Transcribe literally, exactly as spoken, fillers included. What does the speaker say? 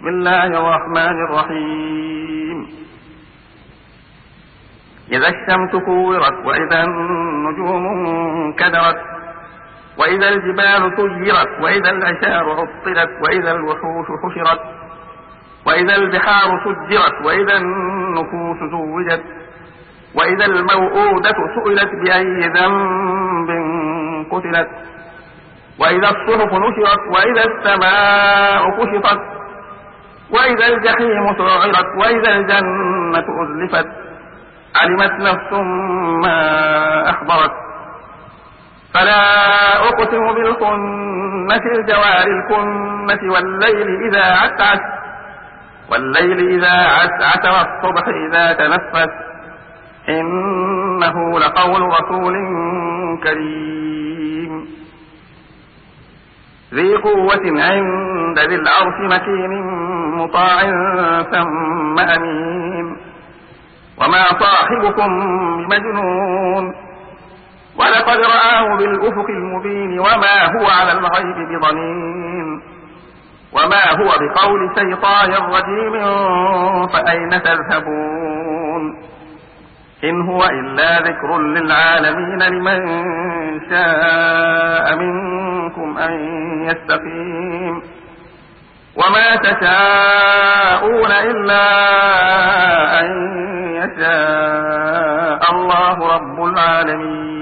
بسم الله الرحمن الرحيم إذا الشمس كورت وإذا النجوم انكدرت وإذا الجبال سيرت وإذا العشار عطلت وإذا الوحوش حشرت وإذا البحار سجرت وإذا النفوس زوجت وإذا الموءودة سئلت بأي ذنب قتلت وإذا الصحف نشرت وإذا السماء كشطت وإذا الجحيم سعرت وإذا الجنة أزلفت علمت نفس ما أحضرت فلا أقسم بالخنس الجوار الكنس والليل إذا عسعس والليل إذا عسعس والصبح إذا تنفس إنه لقول رسول كريم ذي قوة عند ذي العرش مكين مطاع ثم أمين وما صاحبكم بمجنون ولقد رآه بالأفق المبين وما هو على الغيب بضنين وما هو بقول شيطان رجيم فأين تذهبون إن هو إلا ذكر للعالمين لمن شاء منكم أن يستقيم وما تشاءون إلا أن يشاء الله رب العالمين.